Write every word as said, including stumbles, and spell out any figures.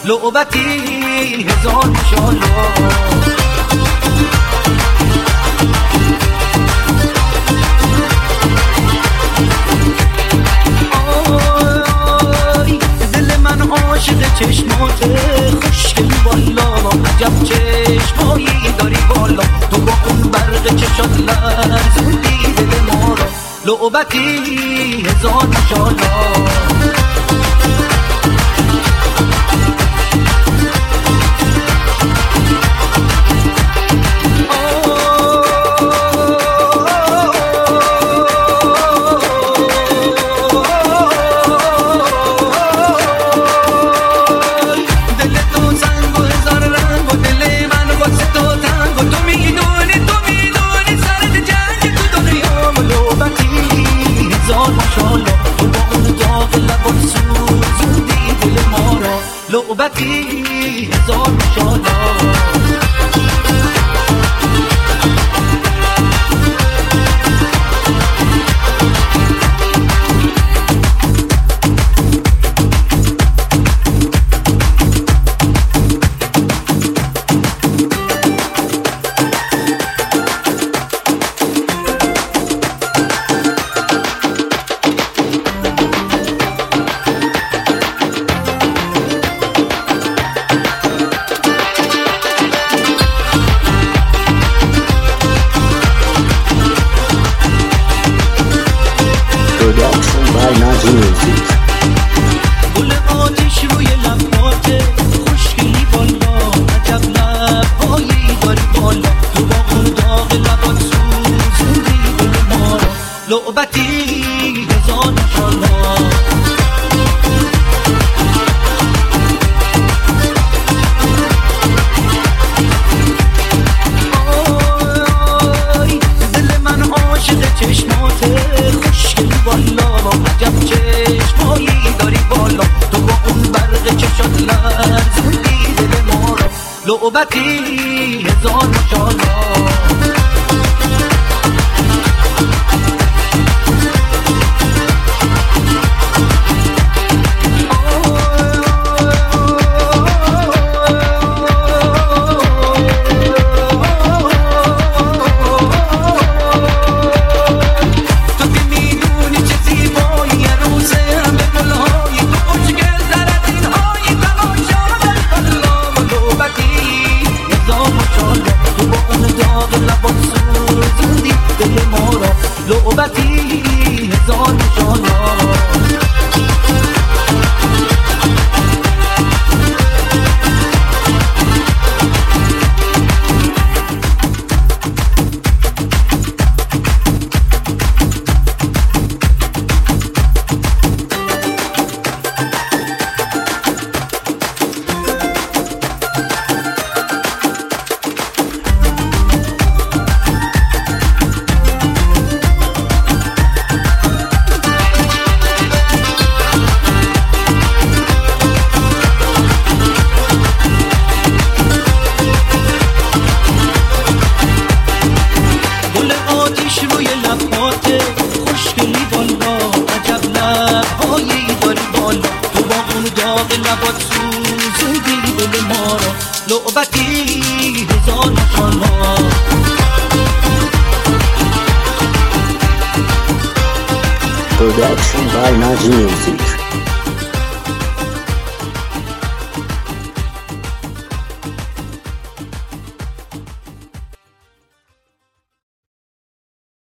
لعبتی هزار ماشاءالله. عاشق چشمات خوشگل بالا، عجب چشمایی داری بالا، تو با اون برق چشات لرزوندی دل ما را. لعبتی هزار ماشاءالله. لعبتی هزار ماشاءالله. گل آتش روی لبات خوشگلی بالا، عجب لبهایی داری بالا، تو با اون داغ لبات سوزوندی دل ما را. لعبتی هزار ماشاءالله. دل من عاشق چشمات خوشگلی بالا، عجب چشمایی داری بالا، تو با اون برق چشات لرزوندی دل ما را. لعبتی هزار ماشاءالله. لعبتی هزار ماشاءالله. روی لبات خوشگلی بالا، عجب لبهایی داری بالا، تو با اون داغ لبات سوزوندی دل ما را. لعبتی هزار ماشاءالله. Production by Naji Music.